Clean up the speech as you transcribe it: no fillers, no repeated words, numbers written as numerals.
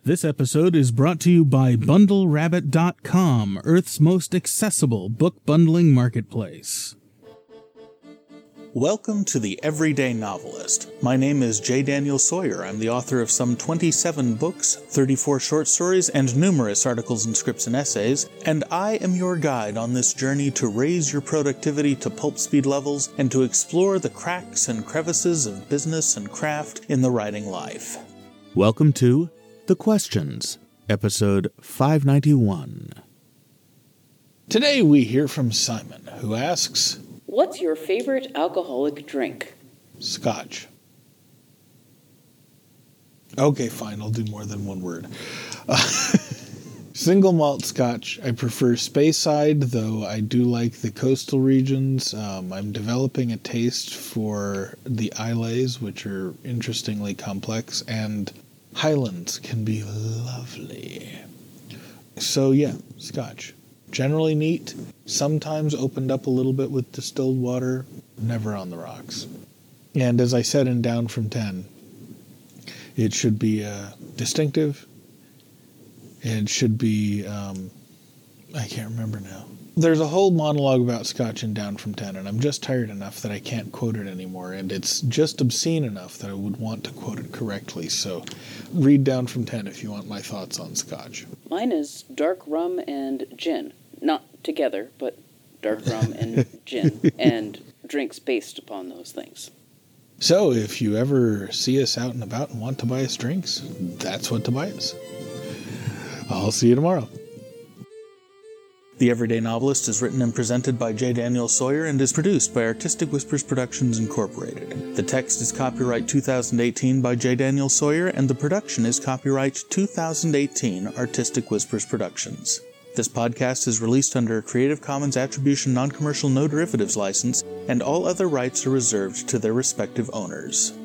This episode is brought to you by BundleRabbit.com, Earth's most accessible book bundling marketplace. Welcome to The Everyday Novelist. My name is J. Daniel Sawyer. I'm the author of some 27 books, 34 short stories, and numerous articles and scripts and essays, and I am your guide on this journey to raise your productivity to pulp speed levels and to explore the cracks and crevices of business and craft in the writing life. Welcome to The Questions, episode 591. Today we hear from Simon, who asks, "What's your favorite alcoholic drink?" Scotch. Okay, fine, I'll do more than one word. Single malt Scotch. I prefer Speyside, though I do like the coastal regions. I'm developing a taste for the Isleys, which are interestingly complex, and Highlands can be lovely. So yeah, Scotch. Generally neat, sometimes opened up a little bit with distilled water, never on the rocks. And as I said in Down from 10, it should be distinctive. It should be, I can't remember now. There's a whole monologue about Scotch in Down from 10, and I'm just tired enough that I can't quote it anymore, and it's just obscene enough that I would want to quote it correctly, so read Down from 10 if you want my thoughts on Scotch. Mine is dark rum and gin. Not together, but dark rum and gin, and drinks based upon those things. So, if you ever see us out and about and want to buy us drinks, that's what to buy us. I'll see you tomorrow. The Everyday Novelist is written and presented by J. Daniel Sawyer and is produced by Artistic Whispers Productions, Incorporated. The text is copyright 2018 by J. Daniel Sawyer, and the production is copyright 2018 Artistic Whispers Productions. This podcast is released under a Creative Commons Attribution Non-Commercial No Derivatives license, and all other rights are reserved to their respective owners.